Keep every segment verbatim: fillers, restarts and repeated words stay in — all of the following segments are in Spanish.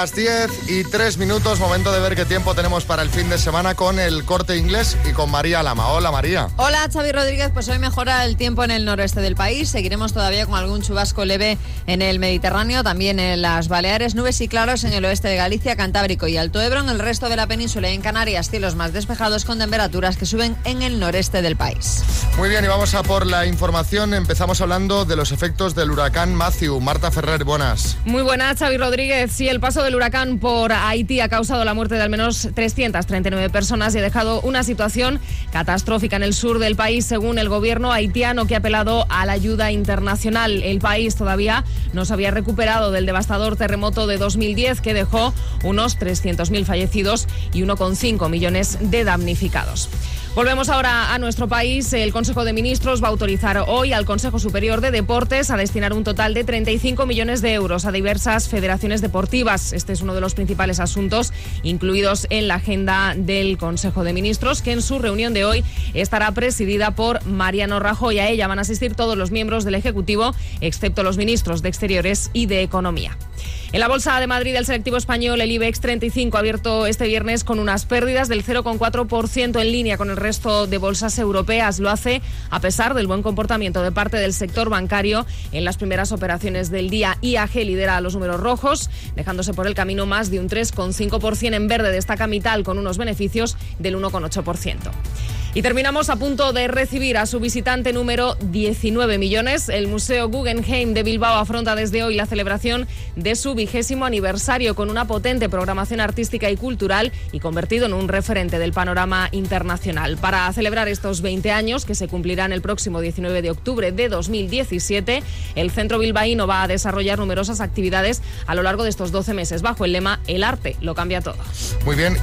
Las diez y tres minutos, momento de ver qué tiempo tenemos para el fin de semana con el Corte Inglés y con María Lama. Hola, María. Hola, Xavi Rodríguez. Pues hoy mejora el tiempo en el noroeste del país. Seguiremos todavía con algún chubasco leve en el Mediterráneo, también en las Baleares, nubes y claros en el oeste de Galicia, Cantábrico y Alto Ebro. En el resto de la península y en Canarias, cielos más despejados con temperaturas que suben en el noreste del país. Muy bien, y vamos a por la información. Empezamos hablando de los efectos del huracán Matthew. Marta Ferrer, buenas. Muy buenas, Xavi Rodríguez. Sí, el paso del huracán por Haití ha causado la muerte de al menos trescientas treinta y nueve personas y ha dejado una situación catastrófica en el sur del país, según el gobierno haitiano, que ha apelado a la ayuda internacional. El país todavía no se había recuperado del devastador terremoto de dos mil diez, que dejó unos trescientos mil fallecidos y uno coma cinco millones de damnificados. Volvemos ahora a nuestro país. El Consejo de Ministros va a autorizar hoy al Consejo Superior de Deportes a destinar un total de treinta y cinco millones de euros a diversas federaciones deportivas. Este es uno de los principales asuntos incluidos en la agenda del Consejo de Ministros, que en su reunión de hoy estará presidida por Mariano Rajoy. A ella van a asistir todos los miembros del Ejecutivo, excepto los ministros de Exteriores y de Economía. En la Bolsa de Madrid, el selectivo español, el IBEX treinta y cinco, ha abierto este viernes con unas pérdidas del cero coma cuatro por ciento, en línea con el resto de bolsas europeas. Lo hace a pesar del buen comportamiento de parte del sector bancario en las primeras operaciones del día. I A G lidera los números rojos, dejándose por el camino más de un tres coma cinco por ciento. En verde destaca Mittal con unos beneficios del uno coma ocho por ciento. Y terminamos a punto de recibir a su visitante número diecinueve millones. El Museo Guggenheim de Bilbao afronta desde hoy la celebración de su vigésimo aniversario, con una potente programación artística y cultural, y convertido en un referente del panorama internacional. Para celebrar estos veinte años, que se cumplirán el próximo diecinueve de octubre de dos mil diecisiete, el centro bilbaíno va a desarrollar numerosas actividades a lo largo de estos doce meses, bajo el lema "El arte lo cambia todo". Muy bien,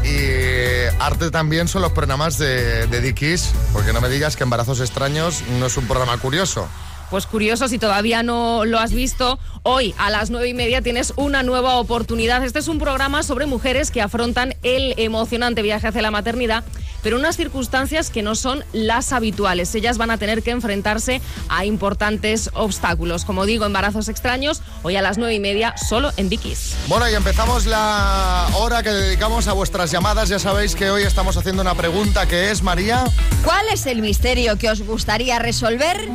y arte también son los programas de, de Dicky, porque no me digas que Embarazos Extraños no es un programa curioso. Pues curioso, si todavía no lo has visto, hoy a las nueve y media tienes una nueva oportunidad. Este es un programa sobre mujeres que afrontan el emocionante viaje hacia la maternidad, pero en unas circunstancias que no son las habituales. Ellas van a tener que enfrentarse a importantes obstáculos. Como digo, Embarazos Extraños, hoy a las nueve y media, solo en Dickies. Bueno, y empezamos la hora que dedicamos a vuestras llamadas. Ya sabéis que hoy estamos haciendo una pregunta, que es, María... ¿Cuál es el misterio que os gustaría resolver?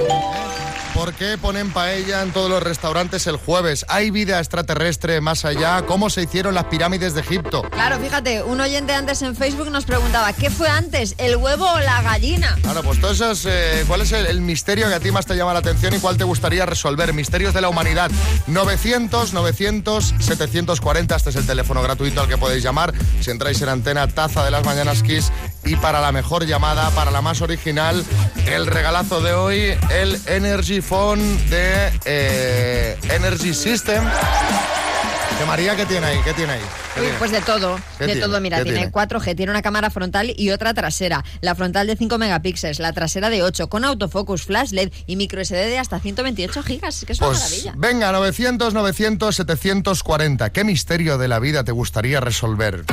¿Por qué ponen paella en todos los restaurantes el jueves? ¿Hay vida extraterrestre más allá? ¿Cómo se hicieron las pirámides de Egipto? Claro, fíjate, un oyente antes en Facebook nos preguntaba, ¿qué fue antes, el huevo o la gallina? Claro, pues todo eso es, eh, ¿cuál es el, el misterio que a ti más te llama la atención y cuál te gustaría resolver? Misterios de la humanidad. novecientos, novecientos, setecientos cuarenta, este es el teléfono gratuito al que podéis llamar si entráis en Antena, taza de las mañanas Kiss. Y para la mejor llamada, para la más original, el regalazo de hoy, el Energy Phone de eh, Energy System. ¿Qué, María, qué tiene ahí? ¿Qué tiene ahí? ¿Qué Uy, tiene? pues de todo, de tiene? todo, mira, tiene, tiene cuatro G, tiene una cámara frontal y otra trasera, la frontal de cinco megapíxeles, la trasera de ocho, con autofocus, flash L E D y micro S D de hasta ciento veintiocho gigas, que es una pues, maravilla. Venga, novecientos, novecientos, setecientos cuarenta, ¿qué misterio de la vida te gustaría resolver?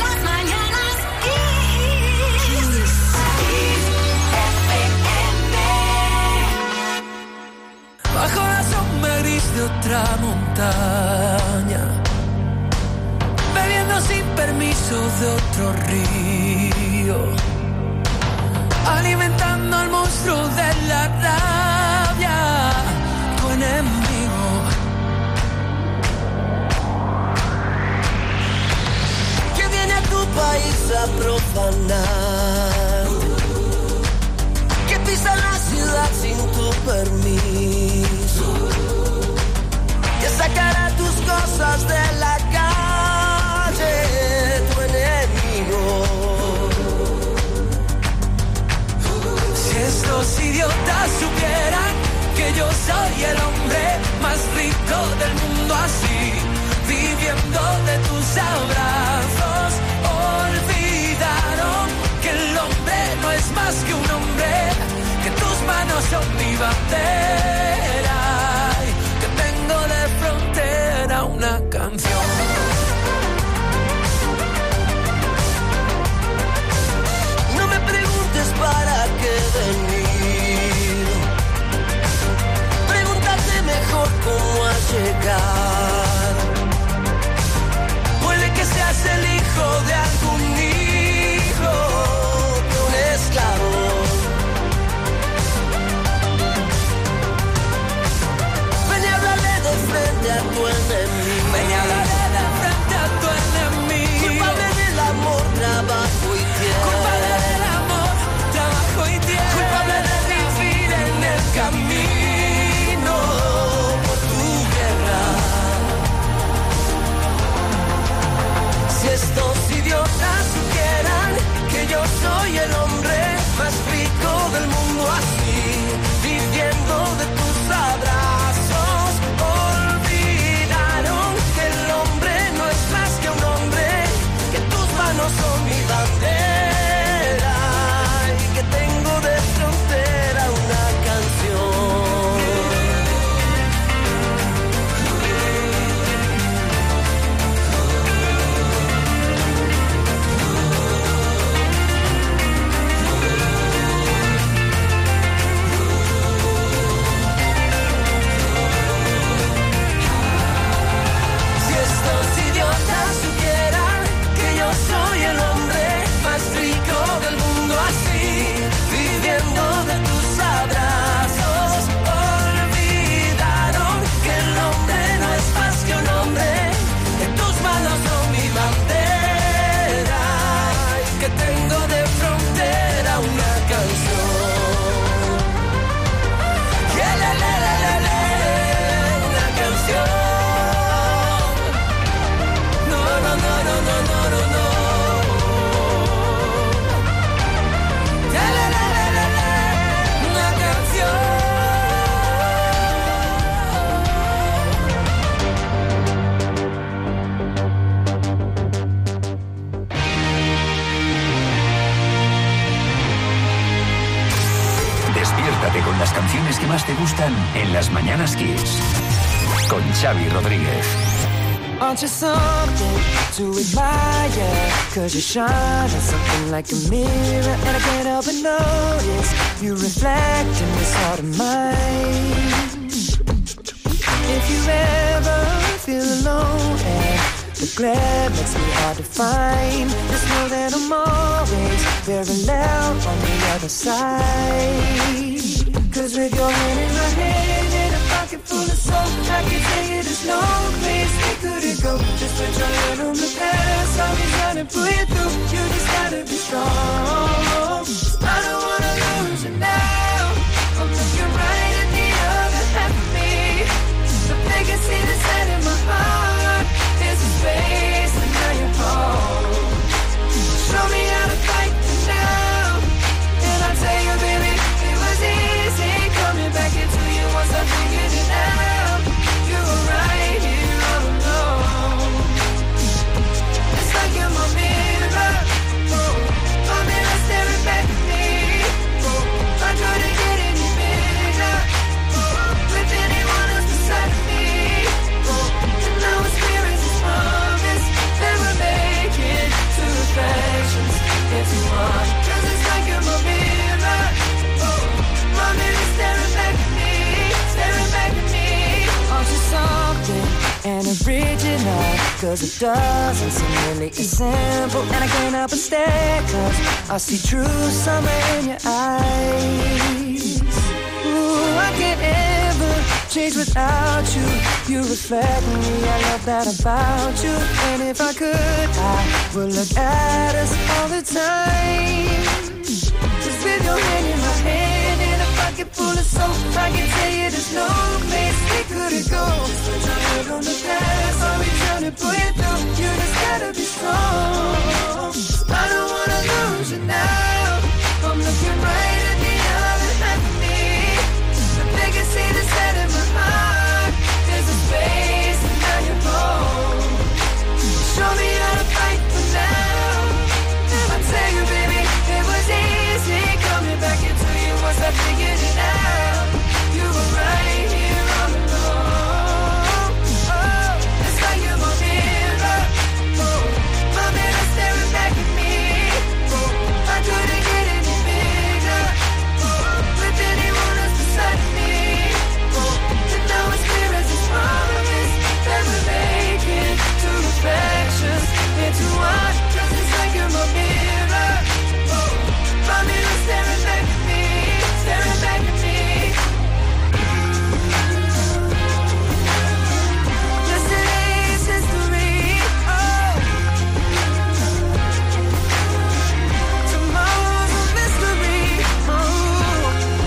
Bajo la sombra gris de otra montaña, bebiendo sin permiso de otro río, alimentando al monstruo de la rabia, tu enemigo. Que viene a tu país a profanar, que pisa la ciudad sin tu permiso, que sacará tus cosas de la calle, tu enemigo. Si estos idiotas supieran que yo soy el hombre más rico del mundo, así, viviendo de tus abrazos, olvidaron que el hombre no es más que un hombre, que tus manos son mi bandera, que tengo de frontera una canción. No me preguntes para qué venir, pregúntate mejor cómo has llegado. Acuéstate con las canciones que más te gustan en Las Mañanas Kiss. Con Xavi Rodríguez. Aren't you something to admire? Cause you shine on something like a mirror, and I can't help but notice you reflect in this heart of mine. If you ever feel alone and the glare makes me hard to find, just know that I'm always very loud on the other side. Cause with your hand in my hand and a pocket full of soul, I can tell you there's no place we couldn't go. Just put your hand on the past, I'll be trying to pull you through. You just gotta be strong. I don't wanna lose you now. I'm looking right at the other half of me. The vacancy that's set in my heart is a space, and now you're home. Show me how to fight for now, and I'll tell you, baby, it was easy coming back into you once I figured it out. You were right here all alone. It's like you're my mirror, my mirror staring back at me. I couldn't get any bigger with anyone else beside me. And now it's clear as this promise that we're making two reflections into one. Cause it's like you're my mirror, my mirror staring back at me, staring back at me. Aren't you something and original? Cause it doesn't seem really as simple, and I can't help but stare cause I see true summer in your eyes. Ooh, I can't ever change without you. You reflect me, I love that about you. And if I could, I would look at us all the time. Just with your hand in my hand and a pocket full of soap, I can tell you there's no place we couldn't go. Just put your head on the past, I'll be trying to pull you through. You just gotta be strong. I don't wanna lose you now. I'm looking right at the other half of me. The vacancy that's set in my heart is a space, and now you're home. Show me how to fight for now, and I'll tell you, baby, it was easy coming back into you once I figured it out. You were right here all alone. Oh, it's like you're my mirror, oh, my mirror staring back at me. Oh, I couldn't get any bigger oh, with anyone else beside me. Oh, and now it's clear as this promise that we're making two reflections into one. Cause it's like you're my mirror, oh, my mirror staring back at me, staring back at me. Yesterday's history, oh, tomorrow's a mystery, oh.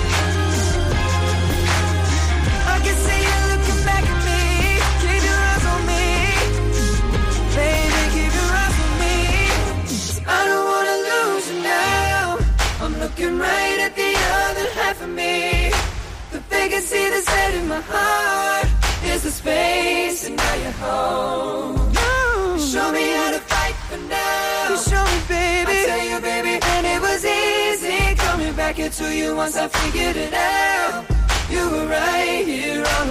I can see you looking back at me, keep your eyes on me, baby, keep your eyes on me. 'Cause I don't wanna lose you now. I'm looking right at the other half of me. The vacancy that's set in my heart is the space, and now you're home. You show me how to fight for now. You show me, baby. I tell you, baby, and it was easy coming back into you once I figured it out. You were right here all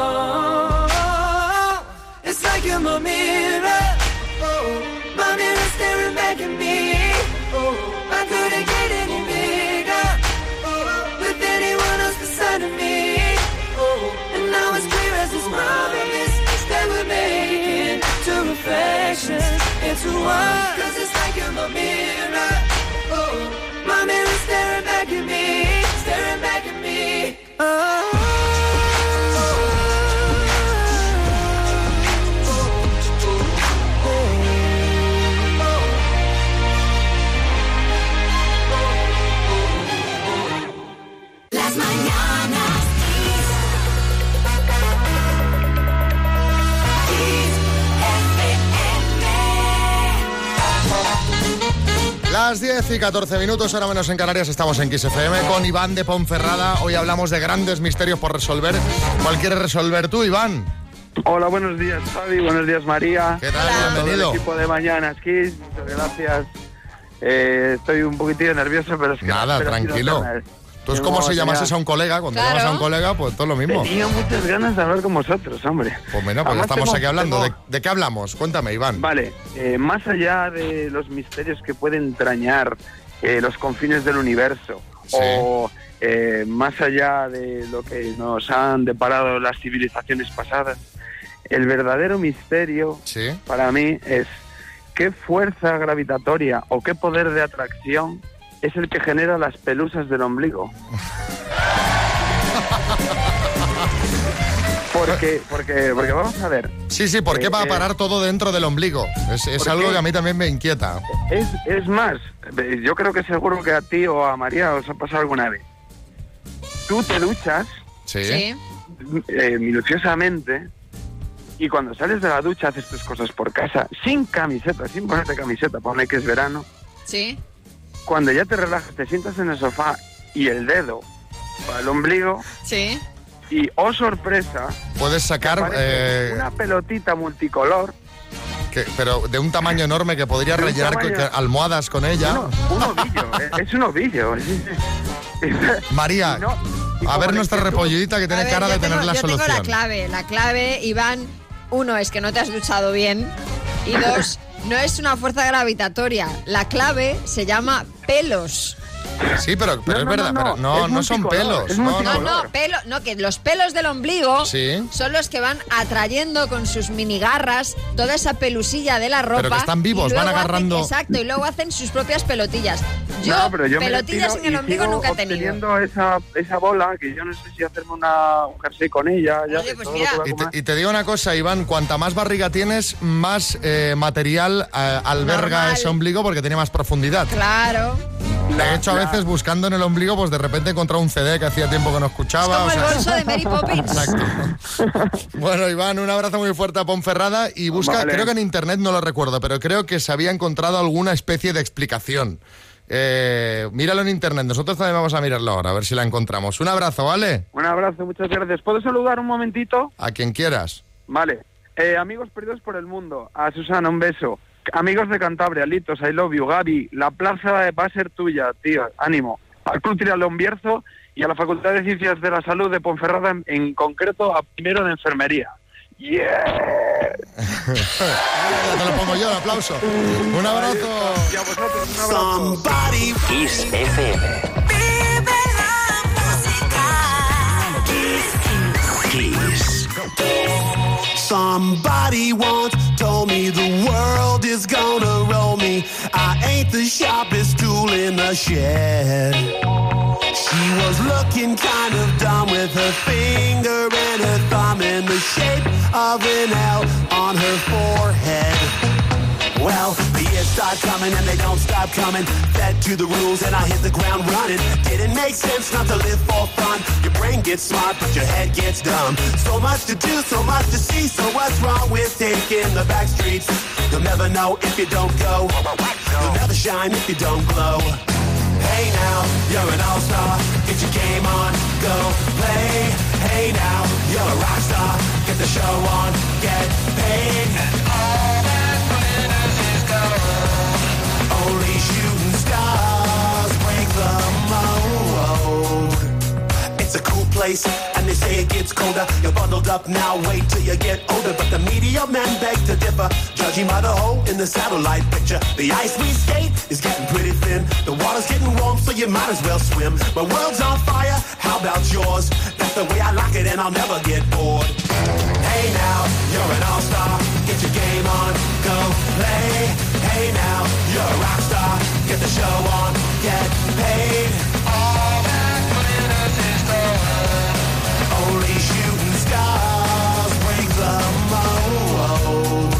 along. It's like you're my mirror, oh, my mirror staring back at me. Oh, I couldn't get any bigger oh, with anyone else beside of me. Oh, and now it's clear as this promise that we're making two reflections into one. Cause it's like you're my mirror, oh, my mirror staring back at me, staring back at me. Oh. Las mañanas Kiss F M. Las diez y catorce minutos, ahora menos en Canarias, estamos en Kiss F M con Iván de Ponferrada. Hoy hablamos de grandes misterios por resolver. ¿Cuál quieres resolver tú, Iván? Hola, buenos días, Javi. Buenos días, María. ¿Qué tal? Todo Bienvenido. el equipo de Mañanas Kiss, muchas gracias. Eh, estoy un poquitillo nervioso, pero es que... Nada, pero tranquilo. ha sido Tú es como si llamases a un colega, cuando Claro. llamas a un colega, pues todo lo mismo. Tenía muchas ganas de hablar con vosotros, hombre. Pues bueno, pues ya Además estamos tengo- aquí hablando. tengo- ¿De, de qué hablamos? Cuéntame, Iván. Vale, eh, más allá de los misterios que pueden entrañar eh, los confines del universo, Sí. o eh, más allá de lo que nos han deparado las civilizaciones pasadas, el verdadero misterio Sí. para mí es qué fuerza gravitatoria o qué poder de atracción es el que genera las pelusas del ombligo. Porque, porque, porque vamos a ver, Sí, sí, ¿por qué Eh, va a eh. parar todo dentro del ombligo? Es, es ¿Por algo qué? que a mí también me inquieta. es, es más, eh, yo creo que seguro que a ti o a María os ha pasado alguna vez. Tú te duchas Sí. Sí. eh, minuciosamente y cuando sales de la ducha haces tus cosas por casa, sin camiseta, sin ponerte camiseta, pone que es verano. Sí. Cuando ya te relajas, te sientas en el sofá y el dedo va al ombligo Sí. y, oh sorpresa, Puedes sacar, aparece eh, una pelotita multicolor, que- pero de un tamaño enorme que podrías De un rellenar tamaño- con- que- almohadas con ella. uno- un ovillo, eh, es un ovillo. es- es- María, y no- y a como ver la nuestra inquietud- repollidita que tiene A ver, cara yo de tener tengo- la yo solución. tengo la clave. La clave, Iván, uno es que no te has duchado bien y dos, no es una fuerza gravitatoria. La clave se llama pelos. Sí, pero, pero No, es no, verdad, no, pero no, es no son multicolor, pelos. es No, No, no. no, pelo, no, que los pelos del ombligo Sí. son los que van atrayendo con sus minigarras toda esa pelusilla de la ropa. Pero que están vivos, y luego van agarrando- hacen- exacto, y luego hacen sus propias pelotillas. Yo, No, pero yo me pelotillas retiro en el y ombligo sigo nunca he tenido. obteniendo esa, esa bola que yo no sé si hacerme una, un jersey con ella. Ya Oye, sé, pues todo lo mira. que va a Y comer. te, y te digo una cosa, Iván, cuanta más barriga tienes, más eh, material eh, alberga Normal. ese ombligo porque tiene más profundidad. Claro. De hecho, a la- veces buscando en el ombligo, pues de repente he encontrado un C D que hacía tiempo que no Es escuchaba. como o el sea- bolso de Mary Poppins. Exacto. Bueno, Iván, un abrazo muy fuerte a Ponferrada y busca, Vale. creo que en internet no lo recuerdo, pero creo que se había encontrado alguna especie de explicación. Eh, míralo en internet, nosotros también vamos a mirarlo ahora, a ver si la encontramos. Un abrazo, ¿vale? Un abrazo, muchas gracias. ¿Puedo saludar un momentito? A quien quieras. Vale. Eh, amigos perdidos por el mundo. A Susana, un beso. Amigos de Cantabria, Litos, I love you. Gaby, la plaza va a ser tuya, tío. Ánimo. Al Club Triatlón Bierzo y a la Facultad de Ciencias de la Salud de Ponferrada, en, en concreto a primero de Enfermería. ¡Yeah! Ya te lo pongo yo, el aplauso. Un abrazo. Y a vosotros, un abrazo. Somebody Kiss F M. Vive la música. Kiss. Somebody once told me the world is gonna roll me. I ain't the sharpest tool in the shed. She was looking kind of dumb with her finger and her thumb in the shape of an L on her forehead. Well, the years start coming and they don't stop coming. Fed to the rules and I hit the ground running. Didn't make sense not to live for fun. Your brain gets smart but your head gets dumb. So much to do, so much to see. So what's wrong with taking the back streets? You'll never know if you don't go. You'll never shine if you don't glow. Hey now, you're an all-star. Get your game on, go play. Hey now, you're a rock star. Get the show on, get paid. And all that glitters is gold. Only shooting stars break the mold. It's a cool place, and they say it gets colder. You're bundled up now, wait till you get older. But the media men beg to differ, judging by the hole in the satellite picture. The ice we skate is getting pretty thin. The water's getting warm, so you might as well swim. My world's on fire, how about yours? That's the way I like it, and I'll never get bored. Hey now, you're an all-star. Get your game on, go play. Hey now, you're a rock star. Get the show on, get paid. All that glitters is gold. Only shooting stars break the mold.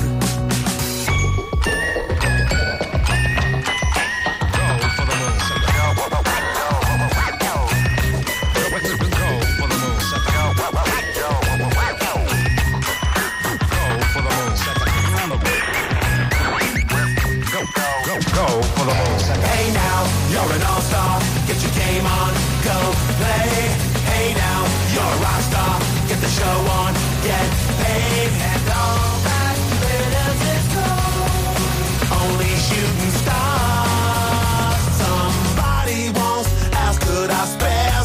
Hey now, you're an all-star. Get your game on, go play. Hey now, you're a rock star. Get the show on, get paid. And all that glitters is gold. Only shooting stars. Somebody once asked, could I spare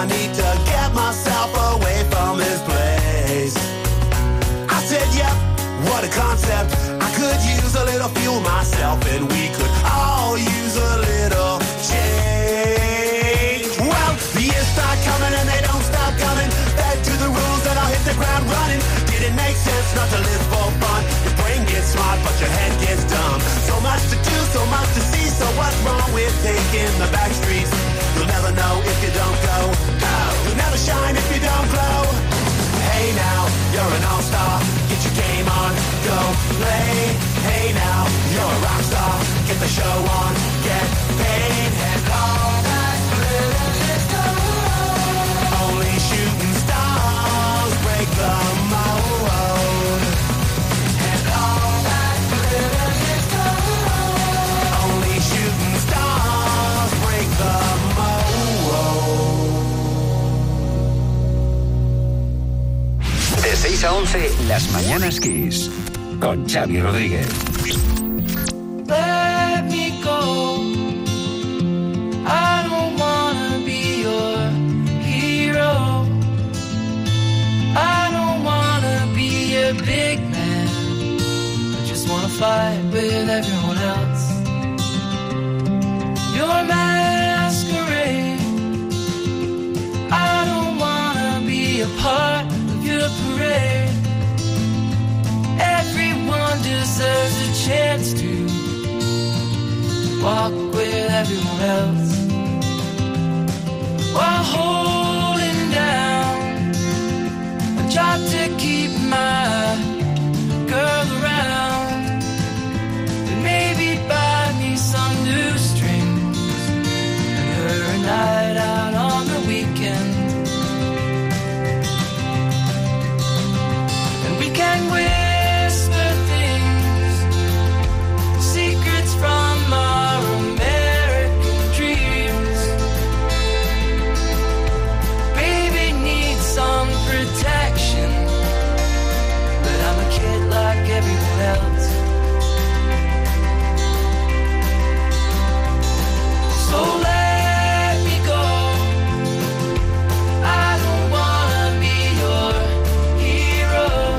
need to get myself away from this place. I said, yep, what a concept. I could use a little fuel myself, and we could all use a little change. Well, the years start coming and they don't stop coming. Back to the rules and I'll hit the ground running. Didn't make sense not to live for fun. Your brain gets smart, but your head gets dumb. So much to do, so much to see. So what's wrong with taking the back streets? You'll never know if you don't go. No, you'll never shine if you don't glow. Hey now, you're an all-star. Get your game on, go play. Hey now, you're a rock star. Get the show on, get paid. And all that glitters is gold. Only shooting stars break the mold. And all that glitters is gold. Only shooting stars break the mold. De seis a once, Las Mañanas Kiss, con Xavi Rodríguez. Let me go. I don't wanna be your hero. I don't wanna be a big man. I just wanna fight with everyone else. Your masquerade. I don't wanna be a part of your parade. Everyone deserves a chance to walk with everyone else while holding down a job to keep my girl around, and maybe buy me some new strings and her a night out on the weekend, and we can win from our American dreams. Baby needs some protection, but I'm a kid like everyone else. So let me go. I don't wanna be your hero.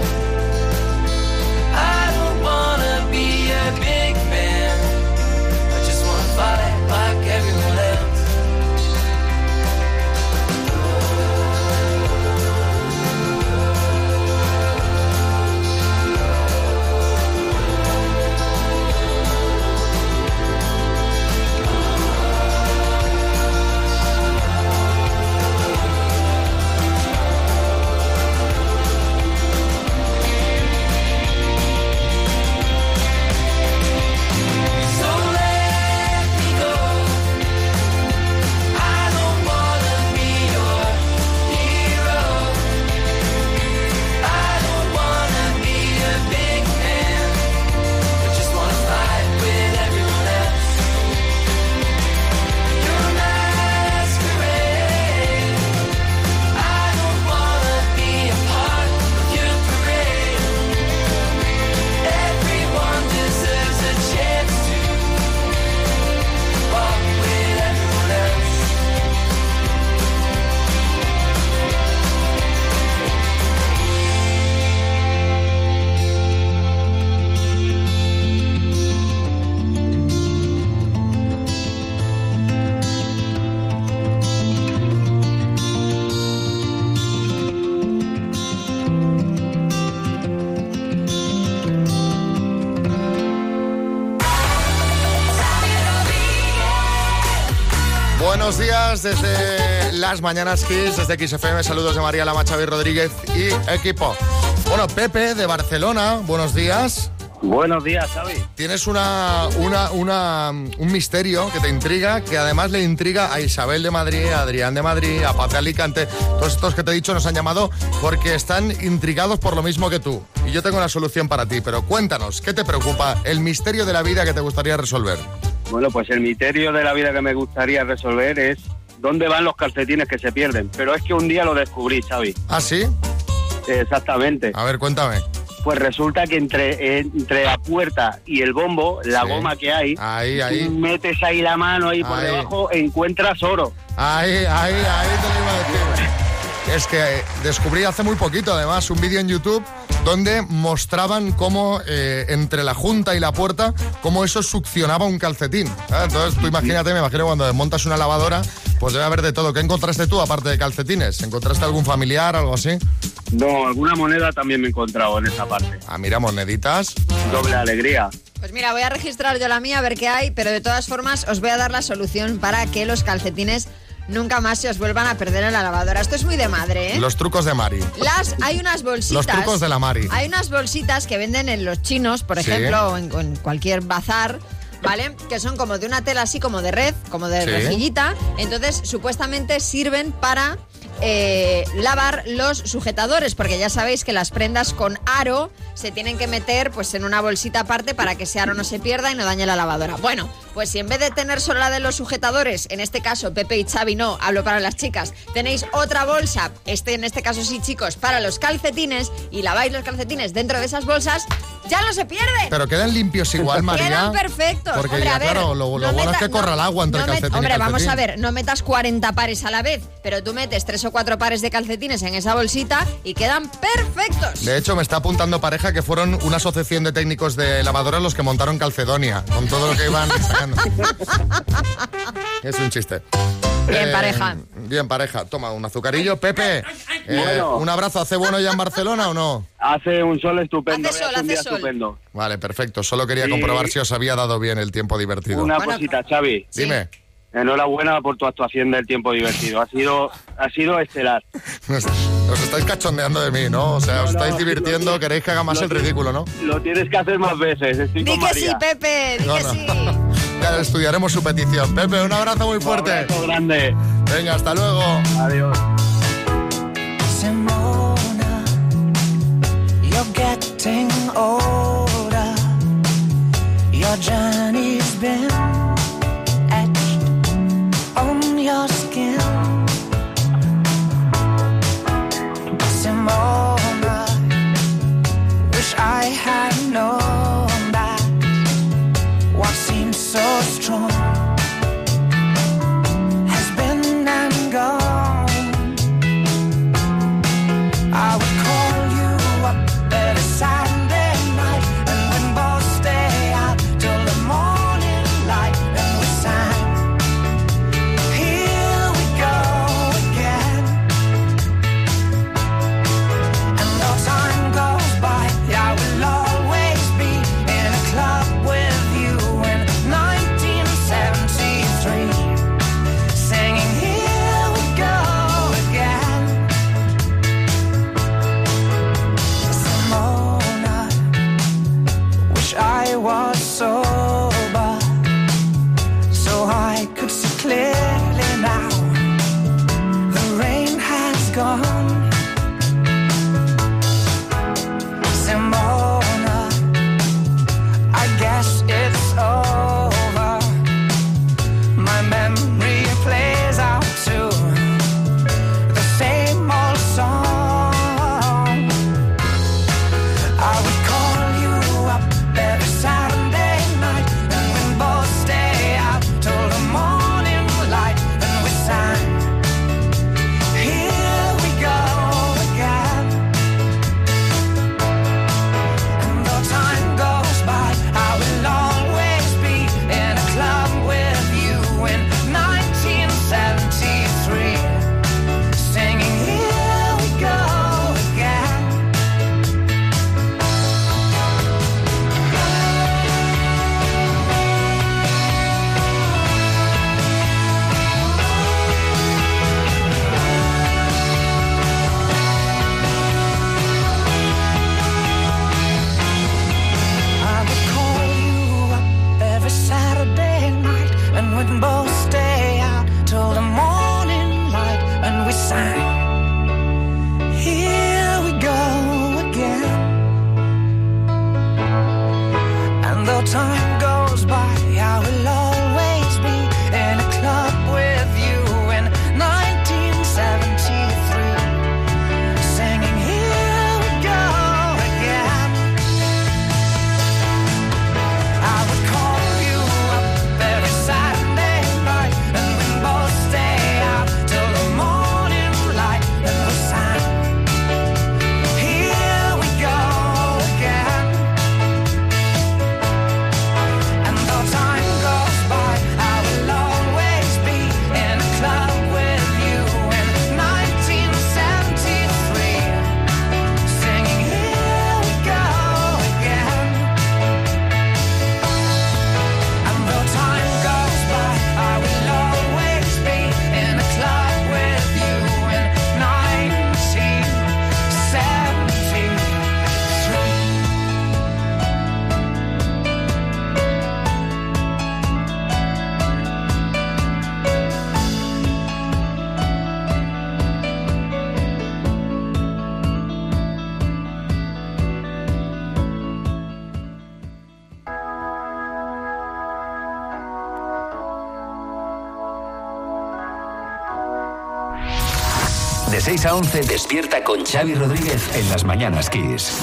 I don't wanna be a big man. Fight like everyone else. Buenos días desde Las Mañanas Kiss, desde Kiss F M. Saludos de María Lama, Xavi Rodríguez y equipo. Bueno, Pepe de Barcelona, buenos días. Buenos días, Xavi. Tienes una, una, una, un misterio que te intriga, que además le intriga a Isabel de Madrid, a Adrián de Madrid, a Pate Alicante. Todos estos que te he dicho nos han llamado porque están intrigados por lo mismo que tú. Y yo tengo una solución para ti, pero cuéntanos, ¿qué te preocupa? El misterio de la vida que te gustaría resolver. Bueno, pues el misterio de la vida que me gustaría resolver es dónde van los calcetines que se pierden. Pero es que un día lo descubrí, Xavi. ¿Ah, sí? Exactamente. A ver, cuéntame. pues resulta que entre, eh, entre la puerta y el bombo, la Sí. goma que hay, Ahí, ahí. tú metes ahí la mano ahí por Ahí. debajo, encuentras oro. Ahí, ahí, ahí te lo iba a decir. Es que descubrí hace muy poquito, además, un vídeo en YouTube donde mostraban cómo eh, entre la junta y la puerta, cómo eso succionaba un calcetín. ¿eh? Entonces tú imagínate, me imagino cuando desmontas una lavadora, pues debe haber de todo. ¿Qué encontraste tú aparte de calcetines? ¿Encontraste algún familiar, algo así? No, alguna moneda también me he encontrado en esa parte. Ah, mira, moneditas. Doble alegría. Pues mira, voy a registrar yo la mía a ver qué hay, pero de todas formas os voy a dar la solución para que los calcetines nunca más se os vuelvan a perder en la lavadora. Esto es muy de madre, ¿eh? Los trucos de Mari. Las, hay unas bolsitas. Los trucos de la Mari. Hay unas bolsitas que venden en los chinos, por Sí. ejemplo, o en, o en cualquier bazar, ¿vale? Que son como de una tela así como de red, como de Sí. rejillita. Entonces, supuestamente sirven para eh, lavar los sujetadores, porque ya sabéis que las prendas con aro se tienen que meter pues en una bolsita aparte para que ese aro no se pierda y no dañe la lavadora. Bueno, pues si en vez de tener solo la de los sujetadores, en este caso Pepe y Xavi no, hablo para las chicas, tenéis otra bolsa, este en este caso sí chicos, para los calcetines y laváis los calcetines dentro de esas bolsas, ya no se pierden. Pero quedan limpios igual, María. Quedan perfectos. Porque Hombre, ya, a ver, claro, lo, lo no bueno meta- es que corra no- el agua entre no met- calcetín y Hombre, vamos calcetín. a ver, no metas cuarenta pares a la vez, pero tú metes tres o cuatro pares de calcetines en esa bolsita y quedan perfectos. De hecho, me está apuntando pareja que fueron una asociación de técnicos de lavadoras los que montaron Calcedonia, con todo lo que iban sacando. Es un chiste. Bien, pareja. Bien, pareja. Toma, un azucarillo. Pepe, eh, Bueno. ¿un abrazo? ¿Hace bueno ya en Barcelona o no? Hace un sol estupendo. Hace sol, hace un día hace sol. estupendo. Vale, perfecto. Solo quería Sí. comprobar si os había dado bien el tiempo divertido. Una Bueno, cosita, Xavi. sí. Dime. Enhorabuena por tu actuación del tiempo divertido. Ha sido, ha sido estelar. Os, os estáis cachondeando de mí, ¿no? O sea, os No, no, estáis divirtiendo, lo- queréis que haga más lo el tienes- ridículo, ¿no? Lo tienes que hacer más veces. Estoy Di con que sí, María. Pepe, di No, que no. sí. Ya estudiaremos su petición. Pepe, un abrazo muy Un fuerte. abrazo grande. Venga, hasta luego. Adiós. Simona, you're getting older. Your journey's been etched on your skin. Simona, wish I had known that what seems so strong has been and gone. I would call you up every Saturday night, and we'd both stay out till the morning light, and we sang, here we go again. And though time goes by, I will always be in a club with you in nineteen seventy-three, singing, here we go again. Simona, wish I was sober, so I could see clearly now. The rain has gone. Simona, I guess it's over. My memory plays out to the same old song. I would call you up every Saturday night, and we'd both stay out till the morning light, and we sang, here we go again. And though time goes by, I will always be in a club with you in nineteen seventy-three, singing, here we go again. I would call you up every Saturday night, and we'd both stay out till the morning light, and we sang, here we go again. And though time goes by, I will always be in a club with you in nineteen seventy-three, singing, here we go again. De seis a once, despierta con Xavi Rodríguez en Las Mañanas Kiss.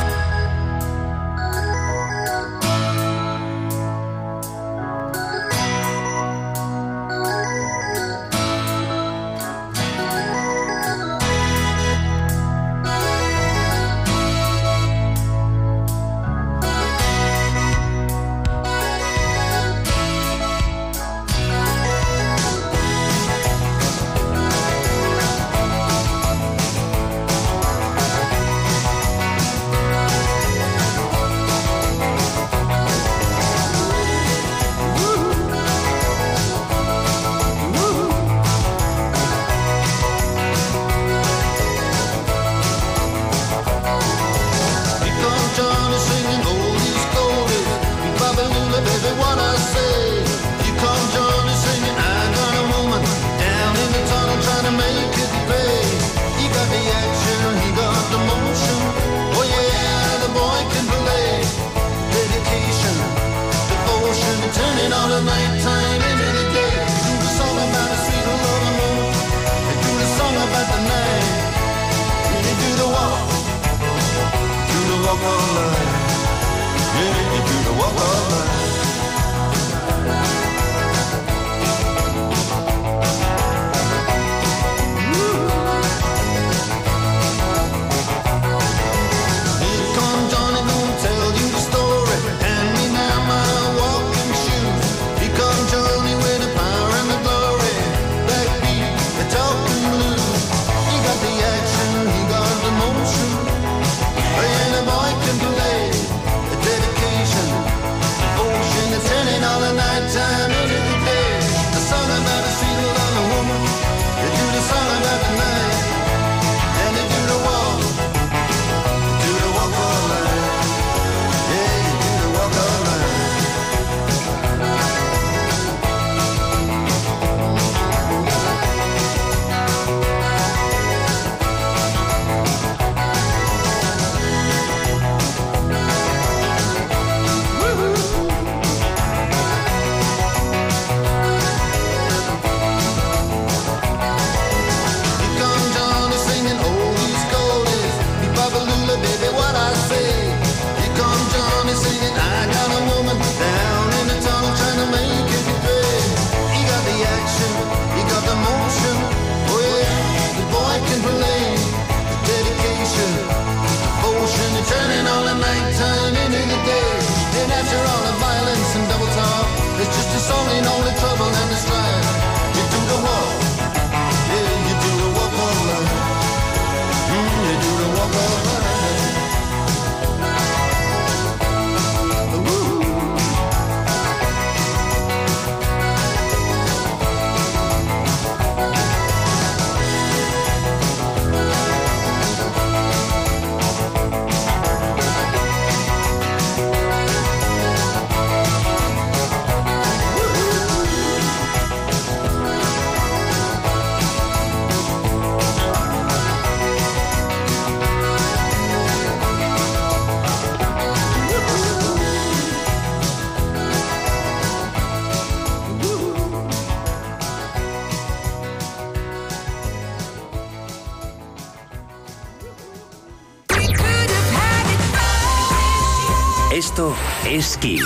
Esto es Kiss.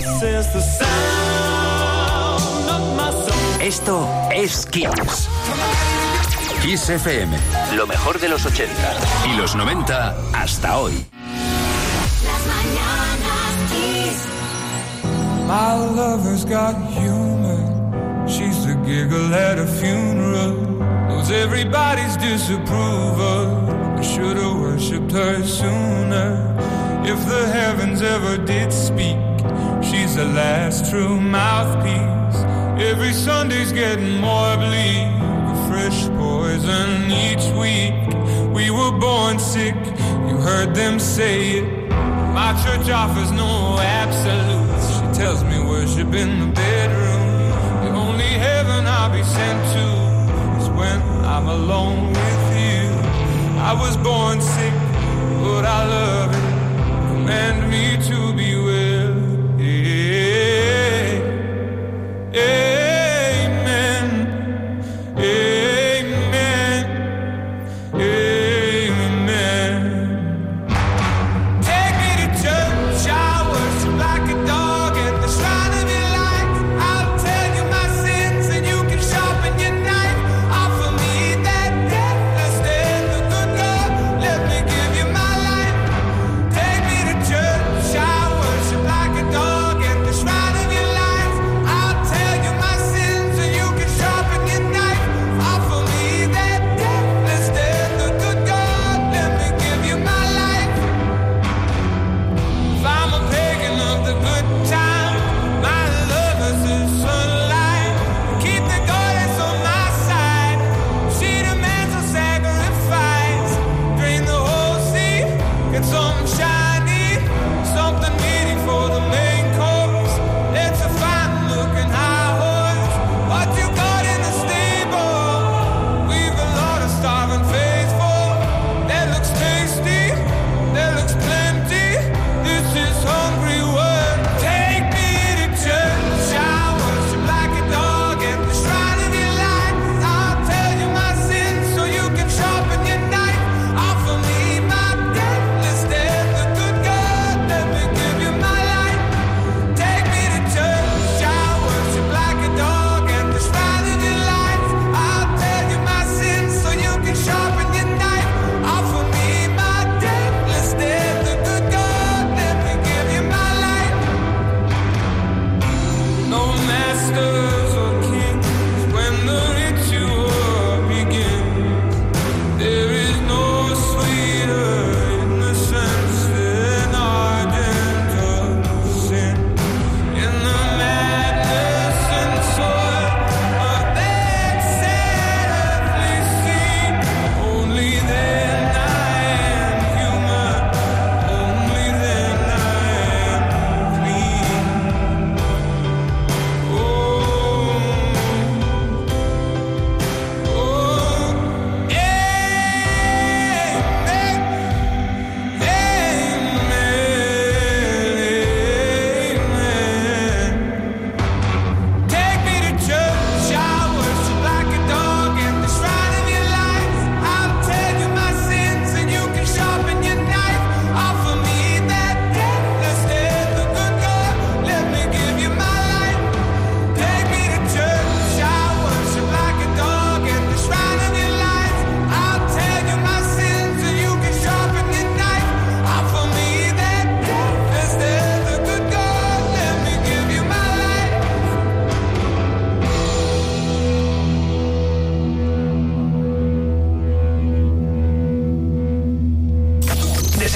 Esto es Kiss. Kiss F M. Lo mejor de los ochenta y los noventa hasta hoy. My lover's got humor. She's the giggle at a funeral. Knows everybody's disapproval. I should've worshipped her sooner. If the heavens ever did speak, she's the last true mouthpiece. Every Sunday's getting more bleak, a fresh poison each week. We were born sick, you heard them say it. My church offers no absolutes. She tells me worship in the bedroom. The only heaven I'll be sent to is when I'm alone with you. I was born sick, but I love it. Command me to be well. Amen. Amen.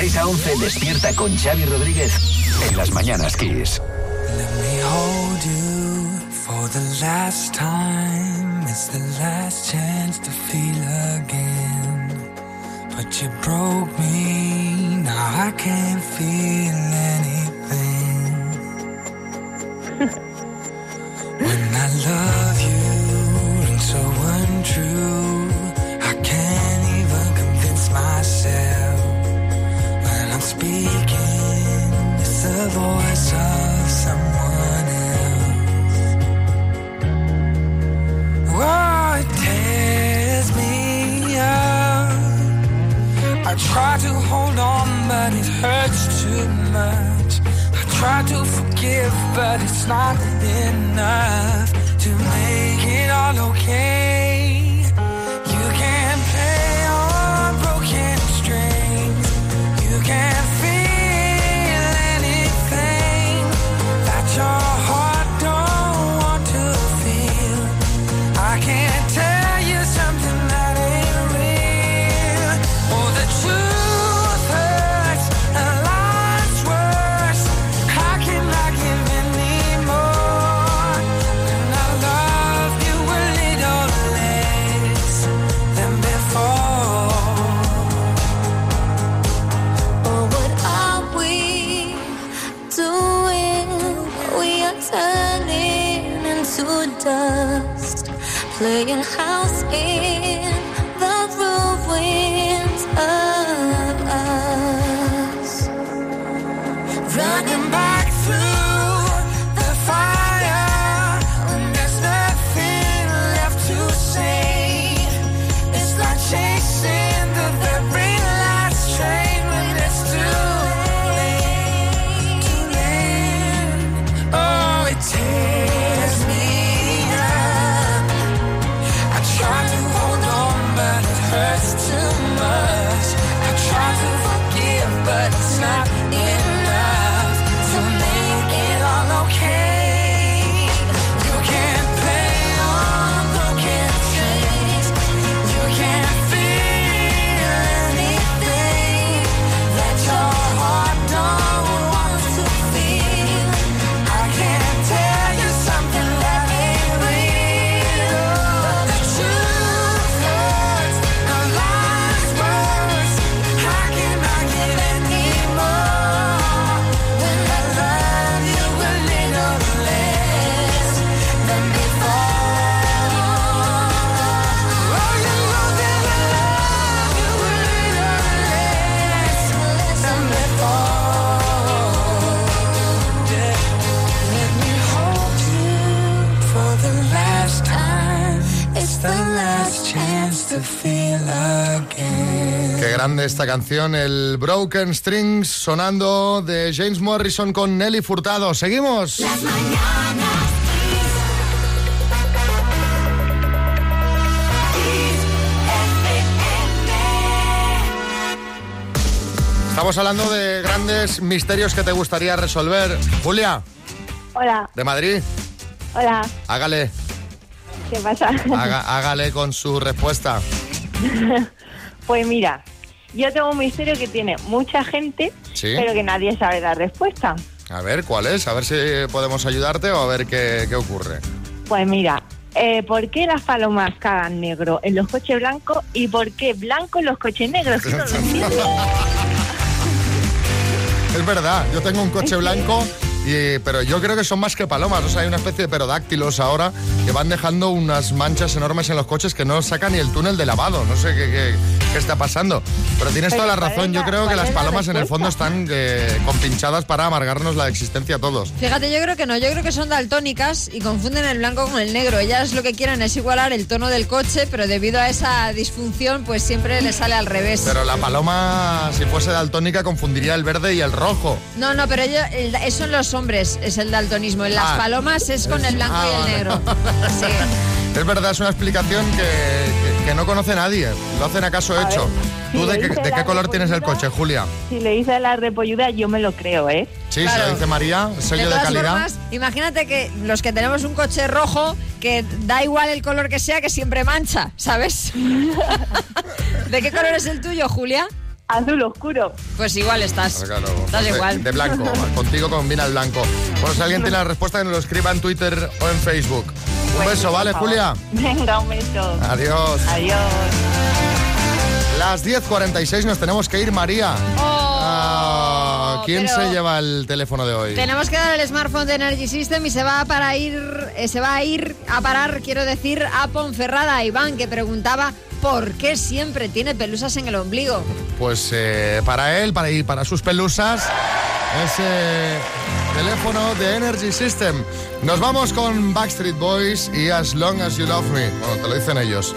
seis a once, despierta con Xavi Rodríguez en Las Mañanas Kiss. Let me hold you for the last time. It's the last chance to feel again. But you broke me, now I can't feel anything. When I love you, and so untrue, I can't even convince myself. When I'm speaking, it's the voice of someone else. Oh, it tears me up. I try to hold on, but it hurts too much. I try to forgive, but it's not enough to make it all okay. You can't play on broken strings. You can't feel anything that your heart don't want to feel. I can't tell you something that ain't real. Oh, the truth hurts, and life's worse. How can I give anymore when I love you a little less than before? Oh, what are we doing? We are turning into dust, playing house in the ruins of us. Running back through the fire when there's nothing left to say. It's like chasing the very last train when it's too late, too late. Oh, it tears me up. I try to hold on, but it hurts too much. I try to forgive, but it's not enough to make it all okay. You can't play on broken strings. You can't feel anything that your heart don't want to feel. I can't tell you something that ain't real. But the truth hurts, and life's worse. How can I give anymore when I love you a little less than before? Oh, you know that I love you a little less than before. Yeah. Let me hold you for the last time. It's the last chance to feel again. Qué grande esta canción, el Broken Strings, sonando de James Morrison con Nelly Furtado. ¿Seguimos? Las mañanas Estamos hablando de grandes misterios que te gustaría resolver. Julia, Hola, de Madrid, hola, hágale, ¿qué pasa? haga- hágale con su respuesta. Pues mira, yo tengo un misterio que tiene mucha gente, Sí. pero que nadie sabe la respuesta. A ver, ¿cuál es? A ver si podemos ayudarte o a ver qué, qué ocurre. Pues mira, eh, ¿por qué las palomas cagan negro en los coches blancos y por qué blanco en los coches negros? Eso no lo entiendo. Es verdad, yo tengo un coche blanco, y, pero yo creo que son más que palomas. O sea, hay una especie de perodáctilos ahora que van dejando unas manchas enormes en los coches que no sacan ni el túnel de lavado. No sé qué, qué, qué está pasando. Pero tienes Pero toda la ¿cuál razón. es Yo la- creo que cuál las es la palomas en el fondo respuesta? están eh, compinchadas para amargarnos la existencia a todos. Fíjate, yo creo que no, yo creo que son daltónicas y confunden el blanco con el negro. Ellas lo que quieren es igualar el tono del coche, pero debido a esa disfunción, pues siempre les sale al revés. Pero la paloma, si fuese daltónica, confundiría el verde y el rojo. No, no, pero ellos, el- eso en los hombres es el daltonismo. En las Ah. palomas es con el blanco Ah, y el vale. negro. Sí. Es verdad, es una explicación que, que, que no conoce nadie. Lo hacen acaso A hecho. ver, ¿Tú si de le qué, dice de qué la color tienes el repolluda- coche, Julia? Si le dice la repolluda, yo me lo creo, ¿eh? Sí, Claro. se lo dice María, sello de, todas calidad. formas, imagínate que los que tenemos un coche rojo, que da igual el color que sea, que siempre mancha, ¿sabes? ¿De qué color es el tuyo, Julia? Azul oscuro. Pues igual estás. Claro, Estás de, igual. de blanco, contigo combina el blanco. Bueno, si alguien tiene la respuesta, que nos lo escriba en Twitter o en Facebook. Un Bueno, beso, ¿vale, por favor. Julia? Venga, un beso. Adiós. Adiós. Las diez cuarenta y seis nos tenemos que ir, María. Ah, ¿Quién pero- se lleva el teléfono de hoy? Tenemos que dar el smartphone de Energy System y se va a para ir, eh, se va a ir a parar, quiero decir, a Ponferrada. Iván, que preguntaba por qué siempre tiene pelusas en el ombligo. Pues eh, para él, para ir para sus pelusas, ese teléfono de Energy System. Nos vamos con Backstreet Boys y As Long As You Love Me. Bueno, te lo dicen ellos.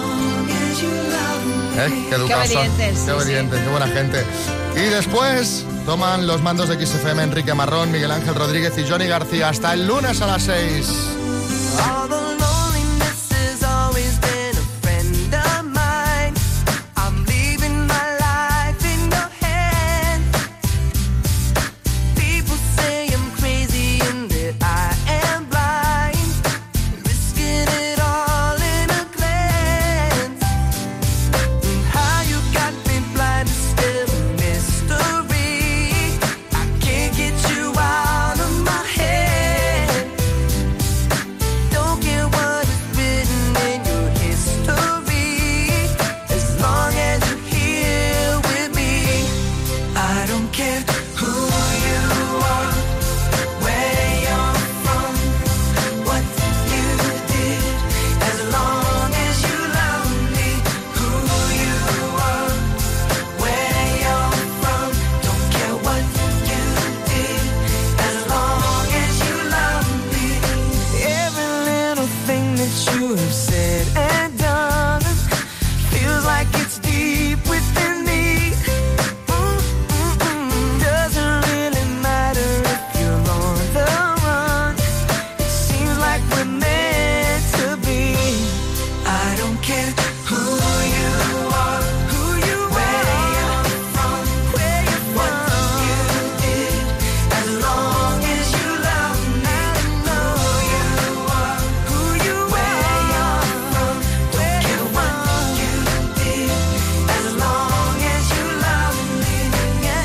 ¿Eh? Qué educados son. obedientes, sí, Qué obedientes, qué buena gente. Y después toman los mandos de X F M Enrique Marrón, Miguel Ángel Rodríguez y Johnny García. Hasta el lunes a las seis. Although loneliness has always been a friend of mine, I'm leaving my life in your hands. People say I'm crazy and that I am blind, risking it all in a glance. And how you got me blind is still a mystery. I can't get you out of my head. Don't care what is written in your history, as long as you're here with me. I don't care who you are, where you're from, what you did, as long as you love me. Who you are, where you're from, don't care what you did, as long as you love me. Every little thing that you have said and done feels like it's deep within me. Mm-mm-mm. Doesn't really matter if you're on the run. It seems like we're meant to be. I don't care who you are, who you where you're from, where you're from, what you did, as long as you love me. Know you are, who you where you're from, don't care what you did, as long as you love me. Yeah.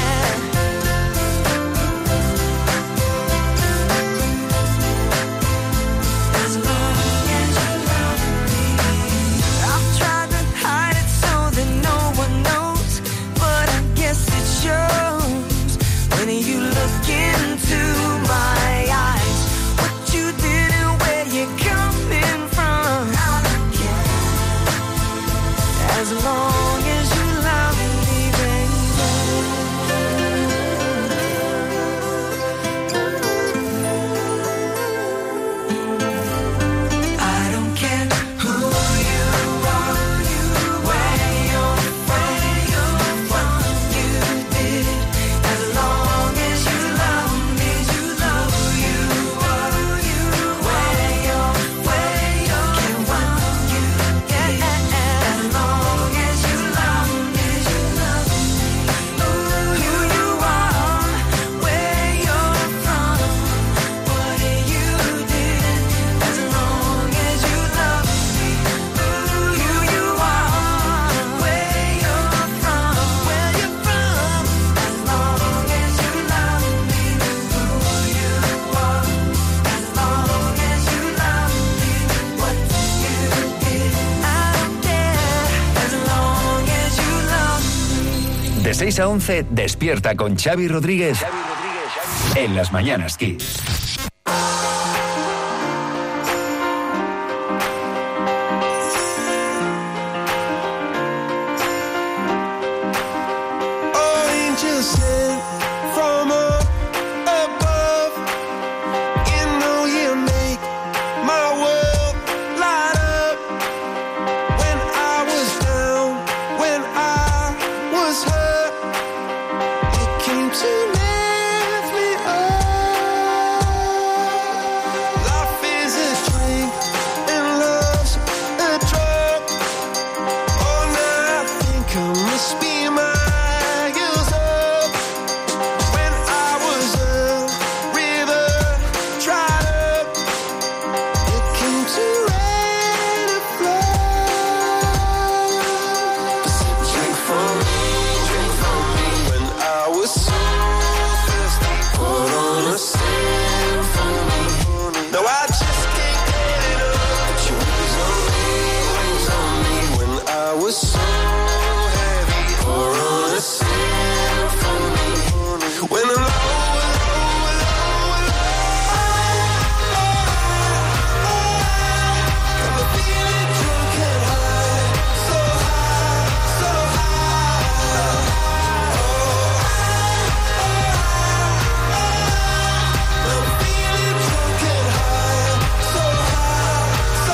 As long as you love me. I've tried to hide it so that no one knows, but I guess it shows when you look into my eyes. What you did and where you're coming from. I don't care, as long as you love me, baby. I don't care who you are, where you're from, what you did, as long as you love me. You love who you are, where you're, where you're, care what you did, as long as you love me. You love who you are, where you're from, what you did, as long as you love me. Who you are, where you're from, where you're from, as long as you love me. Who you are, as long as you love me. What you did, I don't care, as long as you love me. De seis a once, despierta con Xavi Rodríguez. En Las Mañanas Kiss. Angels sent from up above. You know you make my world light up. When I was down, when I was hurt, you came to lift me up. was so heavy or on a symphony. When I'm low, low, low, low, got me feeling drunk and high, so high, so high. I'm feeling drunk and high, so high, so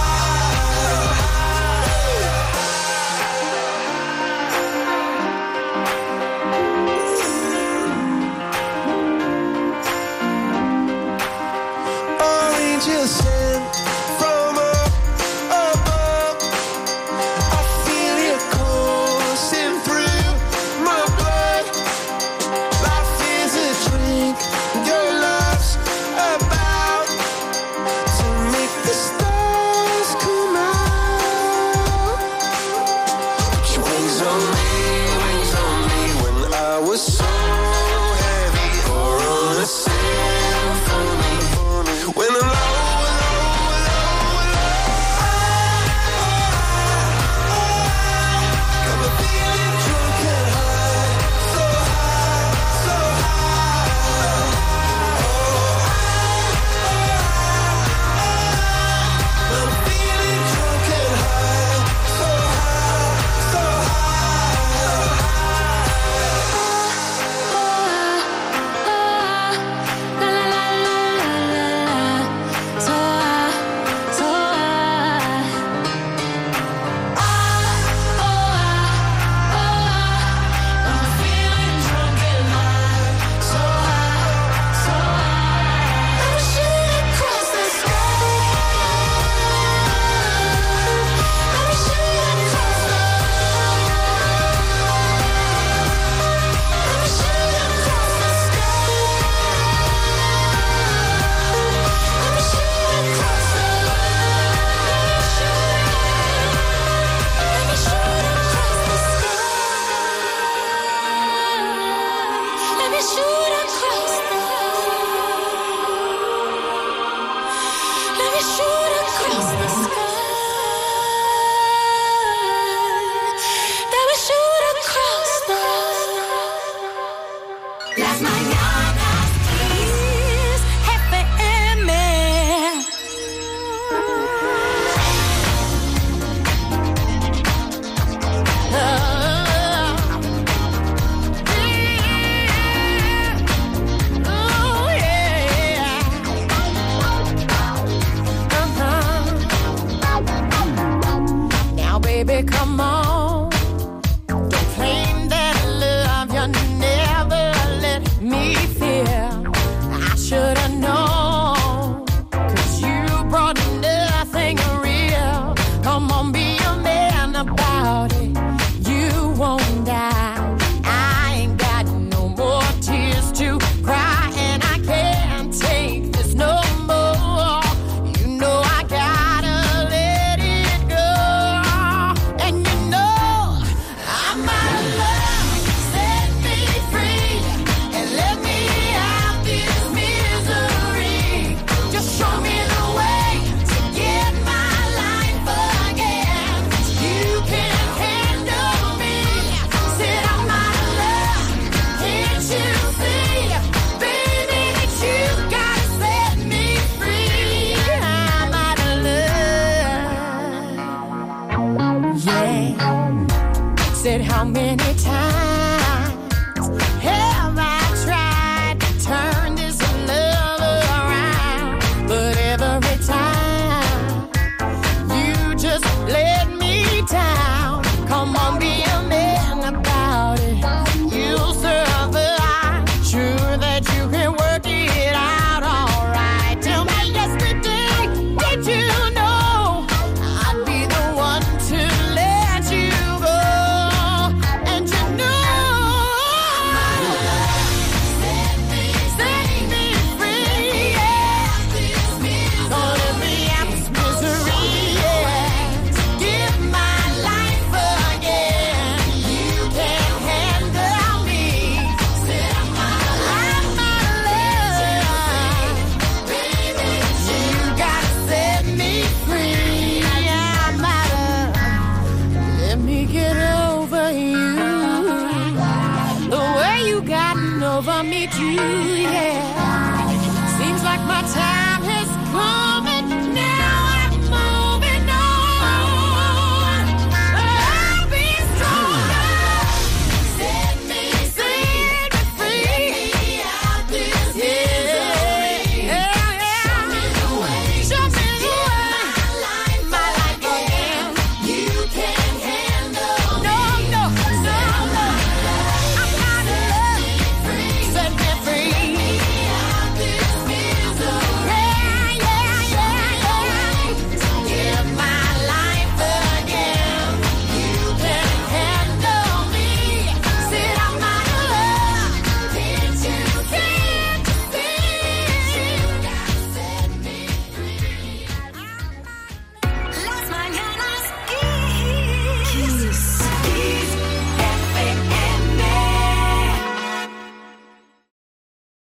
angels sent from up above. I feel it coursing through my blood. Life is a drink, your love's about to make the stars come out. Put your wings on me, wings on me when I was so heavy or on a symphony. When I'm low, low, low, low, got me feeling drunk and high, so high, so high. I'm feeling drunk and high, so high, so Las mañanas Kiss F M. Oh yeah. Uh-huh. Now baby, come on. Don't claim that love you never let me feel. I should have known, 'cause you brought nothing real. Come on, be a man about it. You won't die. I ain't got no more tears to cry, and I can't take this no more. You know I gotta let it go. And you know I'm out of love. Set me free and let me out this misery. Just show me the way to get my life again. You can't handle me. Said I'm out of love. Can't you see, baby, that you gotta set me free? I'm out of love. Yeah. Said how many times have I tried to turn this love around? But every time you just let me down. Come on, be a man about it. You'll survive. Sure that you can work it out all right. Tell me yesterday, did you know I'd be the one to let you go? And you know me get over you. The way you gotten over me too, yeah.